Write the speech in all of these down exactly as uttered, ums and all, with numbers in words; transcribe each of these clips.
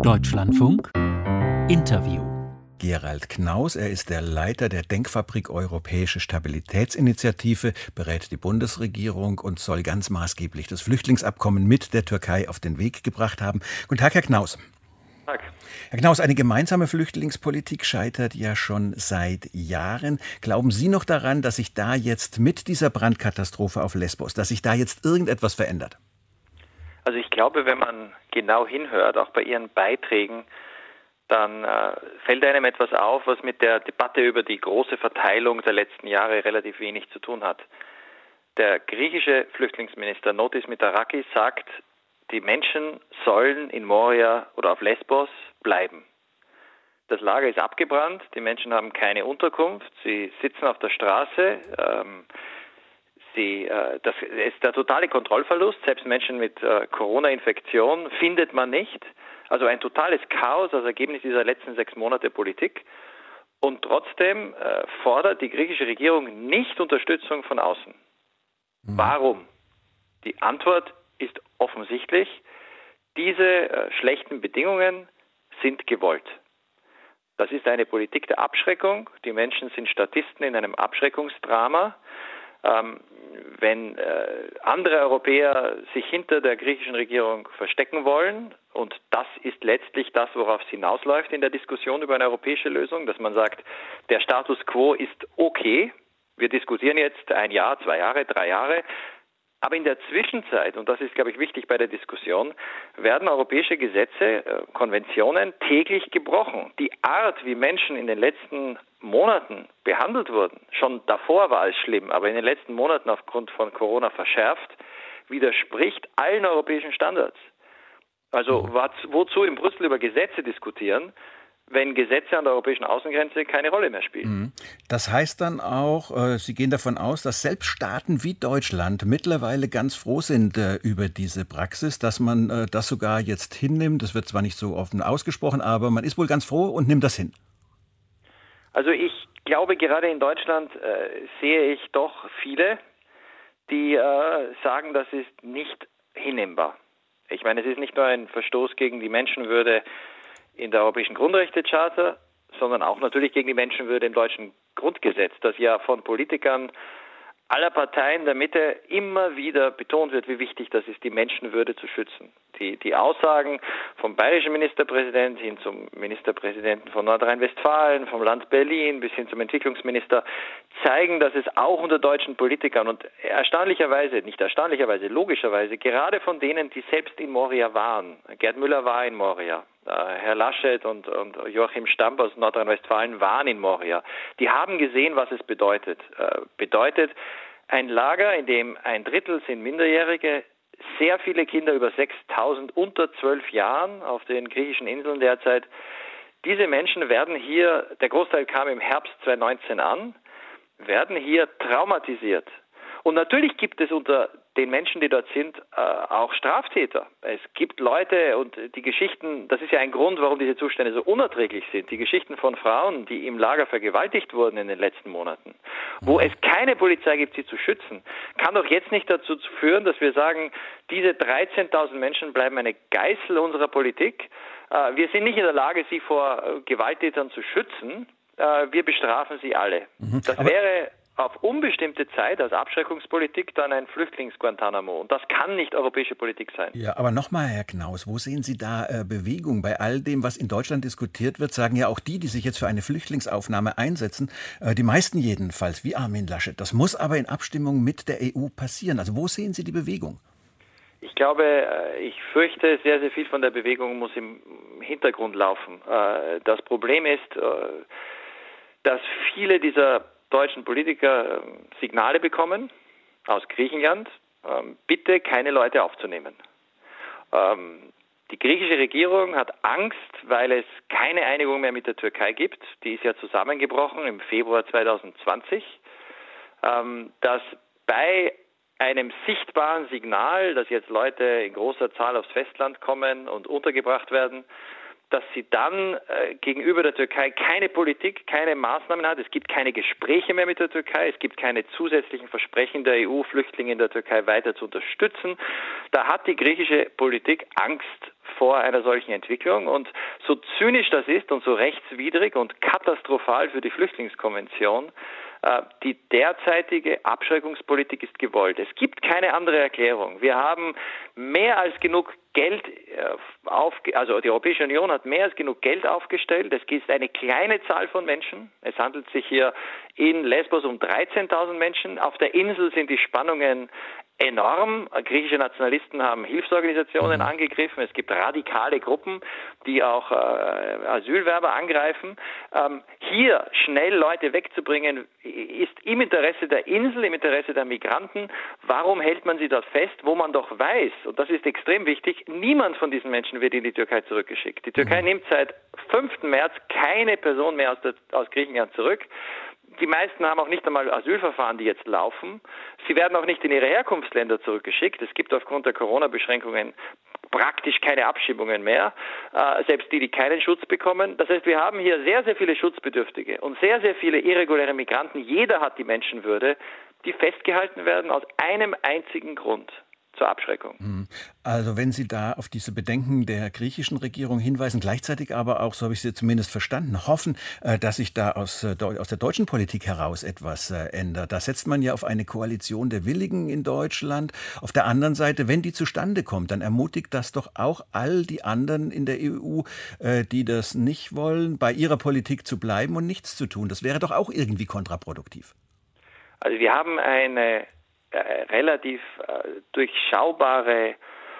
Deutschlandfunk Interview. Gerald Knaus, er ist der Leiter der Denkfabrik Europäische Stabilitätsinitiative, berät die Bundesregierung und soll ganz maßgeblich das Flüchtlingsabkommen mit der Türkei auf den Weg gebracht haben. Guten Tag, Herr Knaus. Guten Tag. Herr Knaus, eine gemeinsame Flüchtlingspolitik scheitert ja schon seit Jahren. Glauben Sie noch daran, dass sich da jetzt mit dieser Brandkatastrophe auf Lesbos, dass sich da jetzt irgendetwas verändert? Also ich glaube, wenn man genau hinhört, auch bei Ihren Beiträgen, dann äh, fällt einem etwas auf, was mit der Debatte über die große Verteilung der letzten Jahre relativ wenig zu tun hat. Der griechische Flüchtlingsminister Notis Mitarakis sagt, die Menschen sollen in Moria oder auf Lesbos bleiben. Das Lager ist abgebrannt, die Menschen haben keine Unterkunft, sie sitzen auf der Straße. Ähm, sie, äh, das ist der totale Kontrollverlust. Selbst Menschen mit äh, Corona-Infektion findet man nicht. Also ein totales Chaos als Ergebnis dieser letzten sechs Monate Politik. Und trotzdem äh, fordert die griechische Regierung nicht Unterstützung von außen. Mhm. Warum? Die Antwort ist offensichtlich, diese äh, schlechten Bedingungen sind gewollt. Das ist eine Politik der Abschreckung. Die Menschen sind Statisten in einem Abschreckungsdrama. Ähm, wenn äh, andere Europäer sich hinter der griechischen Regierung verstecken wollen, und das ist letztlich das, worauf es hinausläuft in der Diskussion über eine europäische Lösung, dass man sagt, der Status quo ist okay, wir diskutieren jetzt ein Jahr, zwei Jahre, drei Jahre, aber in der Zwischenzeit, und das ist, glaube ich, wichtig bei der Diskussion, werden europäische Gesetze, äh, Konventionen täglich gebrochen. Die Art, wie Menschen in den letzten Monaten behandelt wurden, schon davor war es schlimm, aber in den letzten Monaten aufgrund von Corona verschärft, widerspricht allen europäischen Standards. Also wozu in Brüssel über Gesetze diskutieren, wenn Gesetze an der europäischen Außengrenze keine Rolle mehr spielen? Das heißt dann auch, äh, Sie gehen davon aus, dass selbst Staaten wie Deutschland mittlerweile ganz froh sind äh, über diese Praxis, dass man äh, das sogar jetzt hinnimmt. Das wird zwar nicht so offen ausgesprochen, aber man ist wohl ganz froh und nimmt das hin. Also ich glaube, gerade in Deutschland äh, sehe ich doch viele, die äh, sagen, das ist nicht hinnehmbar. Ich meine, es ist nicht nur ein Verstoß gegen die Menschenwürde in der Europäischen Grundrechtecharta, sondern auch natürlich gegen die Menschenwürde im deutschen Grundgesetz, das ja von Politikern aller Parteien der Mitte immer wieder betont wird, wie wichtig das ist, die Menschenwürde zu schützen. Die, die Aussagen vom bayerischen Ministerpräsident hin zum Ministerpräsidenten von Nordrhein-Westfalen, vom Land Berlin bis hin zum Entwicklungsminister zeigen, dass es auch unter deutschen Politikern und erstaunlicherweise, nicht erstaunlicherweise, logischerweise, gerade von denen, die selbst in Moria waren, Gerd Müller war in Moria, Herr Laschet und, und Joachim Stamp aus Nordrhein-Westfalen waren in Moria. Die haben gesehen, was es bedeutet. Äh, bedeutet ein Lager, in dem ein Drittel sind Minderjährige, sehr viele Kinder, über sechstausend unter zwölf Jahren auf den griechischen Inseln derzeit. Diese Menschen werden hier, der Großteil kam im Herbst zweitausendneunzehn an, werden hier traumatisiert. Und natürlich gibt es unter den Menschen, die dort sind, äh, auch Straftäter. Es gibt Leute und die Geschichten, das ist ja ein Grund, warum diese Zustände so unerträglich sind, die Geschichten von Frauen, die im Lager vergewaltigt wurden in den letzten Monaten, wo es keine Polizei gibt, sie zu schützen, kann doch jetzt nicht dazu führen, dass wir sagen, diese dreizehntausend Menschen bleiben eine Geißel unserer Politik. Äh, wir sind nicht in der Lage, sie vor äh, Gewalttätern zu schützen. Äh, wir bestrafen sie alle. Mhm. Das wäre auf unbestimmte Zeit als Abschreckungspolitik dann ein Flüchtlings-Guantanamo. Und das kann nicht europäische Politik sein. Ja, aber nochmal, Herr Knaus, wo sehen Sie da äh, Bewegung? Bei all dem, was in Deutschland diskutiert wird, sagen ja auch die, die sich jetzt für eine Flüchtlingsaufnahme einsetzen, äh, die meisten jedenfalls, wie Armin Laschet. Das muss aber in Abstimmung mit der E U passieren. Also wo sehen Sie die Bewegung? Ich glaube, ich fürchte, sehr, sehr viel von der Bewegung muss im Hintergrund laufen. Das Problem ist, dass viele dieser deutschen Politiker Signale bekommen aus Griechenland, bitte keine Leute aufzunehmen. Die griechische Regierung hat Angst, weil es keine Einigung mehr mit der Türkei gibt. Die ist ja zusammengebrochen im Februar zweitausendzwanzig, dass bei einem sichtbaren Signal, dass jetzt Leute in großer Zahl aufs Festland kommen und untergebracht werden, dass sie dann äh, gegenüber der Türkei keine Politik, keine Maßnahmen hat. Es gibt keine Gespräche mehr mit der Türkei. Es gibt keine zusätzlichen Versprechen der E U, Flüchtlinge in der Türkei weiter zu unterstützen. Da hat die griechische Politik Angst vor einer solchen Entwicklung. Und so zynisch das ist und so rechtswidrig und katastrophal für die Flüchtlingskonvention, äh, die derzeitige Abschreckungspolitik ist gewollt. Es gibt keine andere Erklärung. Wir haben mehr als genug Geld auf, also die Europäische Union hat mehr als genug Geld aufgestellt. Es ist eine kleine Zahl von Menschen. Es handelt sich hier in Lesbos um dreizehntausend Menschen. Auf der Insel sind die Spannungen enorm. Griechische Nationalisten haben Hilfsorganisationen mhm. angegriffen. Es gibt radikale Gruppen, die auch äh, Asylwerber angreifen. Ähm, hier schnell Leute wegzubringen, ist im Interesse der Insel, im Interesse der Migranten. Warum hält man sie dort fest, wo man doch weiß, und das ist extrem wichtig, niemand von diesen Menschen wird in die Türkei zurückgeschickt. Die Türkei mhm. nimmt seit fünften März keine Person mehr aus, der, aus Griechenland zurück. Die meisten haben auch nicht einmal Asylverfahren, die jetzt laufen. Sie werden auch nicht in ihre Herkunftsländer zurückgeschickt. Es gibt aufgrund der Corona-Beschränkungen praktisch keine Abschiebungen mehr, äh, selbst die, die keinen Schutz bekommen. Das heißt, wir haben hier sehr, sehr viele Schutzbedürftige und sehr, sehr viele irreguläre Migranten. Jeder hat die Menschenwürde, die festgehalten werden aus einem einzigen Grund: zur Abschreckung. Also wenn Sie da auf diese Bedenken der griechischen Regierung hinweisen, gleichzeitig aber auch, so habe ich Sie zumindest verstanden, hoffen, dass sich da aus, aus der deutschen Politik heraus etwas ändert. Da setzt man ja auf eine Koalition der Willigen in Deutschland. Auf der anderen Seite, wenn die zustande kommt, dann ermutigt das doch auch all die anderen in der E U, die das nicht wollen, bei ihrer Politik zu bleiben und nichts zu tun. Das wäre doch auch irgendwie kontraproduktiv. Also wir haben eine Äh, relativ äh, durchschaubare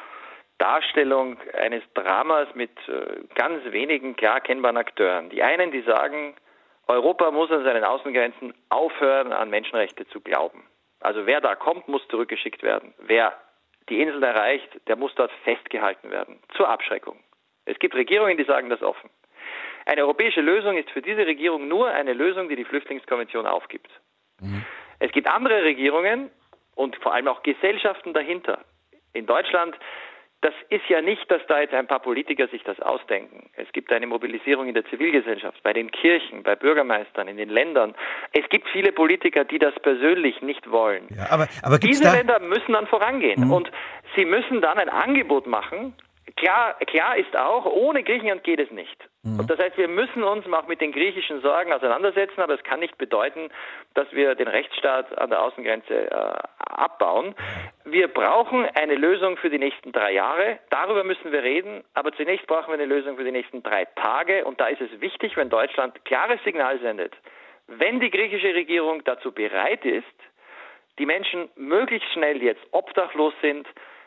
Darstellung eines Dramas mit äh, ganz wenigen klar erkennbaren Akteuren. Die einen, die sagen, Europa muss an seinen Außengrenzen aufhören, an Menschenrechte zu glauben. Also wer da kommt, muss zurückgeschickt werden. Wer die Insel erreicht, der muss dort festgehalten werden, zur Abschreckung. Es gibt Regierungen, die sagen das offen. Eine europäische Lösung ist für diese Regierung nur eine Lösung, die die Flüchtlingskonvention aufgibt. Mhm. Es gibt andere Regierungen, und vor allem auch Gesellschaften dahinter. In Deutschland, das ist ja nicht, dass da jetzt ein paar Politiker sich das ausdenken. Es gibt eine Mobilisierung in der Zivilgesellschaft, bei den Kirchen, bei Bürgermeistern, in den Ländern. Es gibt viele Politiker, die das persönlich nicht wollen. Ja, aber, aber Diese da... Länder müssen dann vorangehen. Mhm. Und sie müssen dann ein Angebot machen. Klar, klar ist auch, ohne Griechenland geht es nicht. Mhm. Und das heißt, wir müssen uns auch mit den griechischen Sorgen auseinandersetzen, aber es kann nicht bedeuten, dass wir den Rechtsstaat an der Außengrenze äh, abbauen. Wir brauchen eine Lösung für die nächsten drei Jahre. Darüber müssen wir reden. Aber zunächst brauchen wir eine Lösung für die nächsten drei Tage. Und da ist es wichtig, wenn Deutschland klares Signal sendet. Wenn die griechische Regierung dazu bereit ist, die Menschen möglichst schnell jetzt obdachlos sind,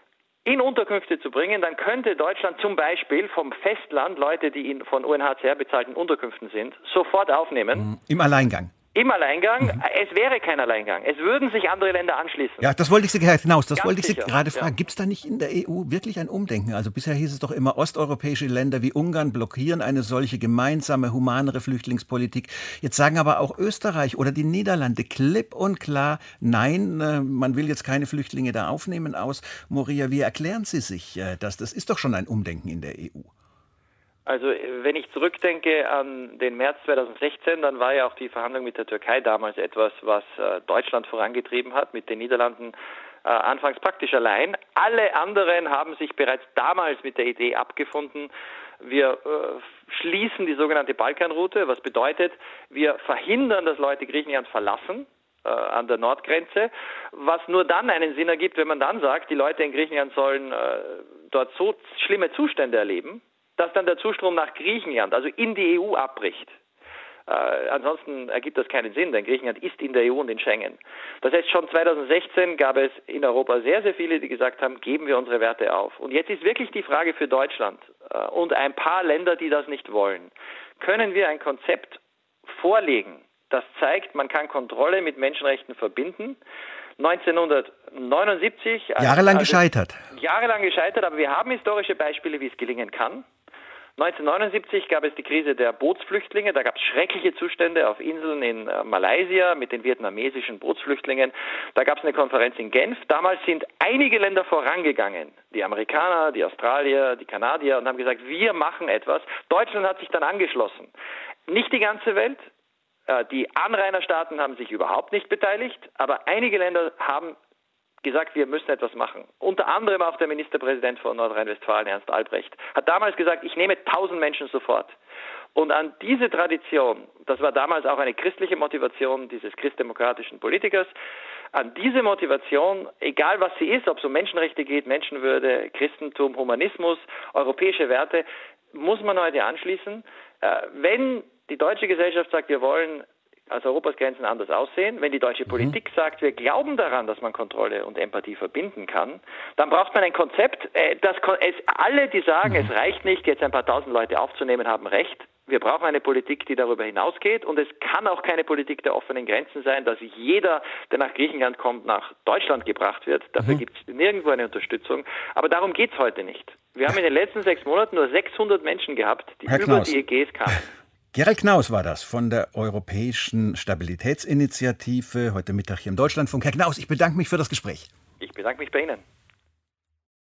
in Unterkünfte zu bringen, dann könnte Deutschland zum Beispiel vom Festland Leute, die in von U N H C R bezahlten Unterkünften sind, sofort aufnehmen. Im Alleingang. Im Alleingang. Mhm. Es wäre kein Alleingang. Es würden sich andere Länder anschließen. Ja, das wollte ich Sie hinaus. Das Ganz wollte ich Sie sicher. gerade fragen. Ja. Gibt es da nicht in der E U wirklich ein Umdenken? Also bisher hieß es doch immer, osteuropäische Länder wie Ungarn blockieren eine solche gemeinsame, humanere Flüchtlingspolitik. Jetzt sagen aber auch Österreich oder die Niederlande klipp und klar, nein, man will jetzt keine Flüchtlinge da aufnehmen aus Moria. Wie erklären Sie sich das? Das ist doch schon ein Umdenken in der E U. Also wenn ich zurückdenke an den März zweitausendsechzehn, dann war ja auch die Verhandlung mit der Türkei damals etwas, was äh, Deutschland vorangetrieben hat, mit den Niederlanden äh, anfangs praktisch allein. Alle anderen haben sich bereits damals mit der Idee abgefunden, wir äh, schließen die sogenannte Balkanroute, was bedeutet, wir verhindern, dass Leute Griechenland verlassen äh, an der Nordgrenze, was nur dann einen Sinn ergibt, wenn man dann sagt, die Leute in Griechenland sollen äh, dort so schlimme Zustände erleben, dass dann der Zustrom nach Griechenland, also in die E U, abbricht. Äh, ansonsten ergibt das keinen Sinn, denn Griechenland ist in der E U und in Schengen. Das heißt, schon zweitausendsechzehn gab es in Europa sehr, sehr viele, die gesagt haben, geben wir unsere Werte auf. Und jetzt ist wirklich die Frage für Deutschland äh, und ein paar Länder, die das nicht wollen. Können wir ein Konzept vorlegen, das zeigt, man kann Kontrolle mit Menschenrechten verbinden? neunzehnhundertneunundsiebzig... Jahrelang also, gescheitert. Jahrelang gescheitert, aber wir haben historische Beispiele, wie es gelingen kann. neunzehnhundertneunundsiebzig gab es die Krise der Bootsflüchtlinge. Da gab es schreckliche Zustände auf Inseln in äh, Malaysia mit den vietnamesischen Bootsflüchtlingen. Da gab es eine Konferenz in Genf. Damals sind einige Länder vorangegangen. Die Amerikaner, die Australier, die Kanadier und haben gesagt, wir machen etwas. Deutschland hat sich dann angeschlossen. Nicht die ganze Welt. Äh, die Anrainerstaaten haben sich überhaupt nicht beteiligt. Aber einige Länder haben gesagt, wir müssen etwas machen. Unter anderem auch der Ministerpräsident von Nordrhein-Westfalen, Ernst Albrecht, hat damals gesagt, ich nehme tausend Menschen sofort. Und an diese Tradition, das war damals auch eine christliche Motivation dieses christdemokratischen Politikers, an diese Motivation, egal was sie ist, ob es um Menschenrechte geht, Menschenwürde, Christentum, Humanismus, europäische Werte, muss man heute anschließen. Wenn die deutsche Gesellschaft sagt, wir wollen als Europas Grenzen anders aussehen. Wenn die deutsche Politik mhm. sagt, wir glauben daran, dass man Kontrolle und Empathie verbinden kann, dann braucht man ein Konzept, äh, das es, alle, die sagen, mhm. es reicht nicht, jetzt ein paar tausend Leute aufzunehmen, haben recht. Wir brauchen eine Politik, die darüber hinausgeht, und es kann auch keine Politik der offenen Grenzen sein, dass jeder, der nach Griechenland kommt, nach Deutschland gebracht wird. Dafür mhm. gibt es nirgendwo eine Unterstützung. Aber darum geht es heute nicht. Wir haben in den letzten sechs Monaten nur sechshundert Menschen gehabt, die Herr über Knaus. die Ägäis kamen. Gerald Knaus war das von der Europäischen Stabilitätsinitiative, heute Mittag hier im Deutschlandfunk. Herr Knaus, ich bedanke mich für das Gespräch. Ich bedanke mich bei Ihnen.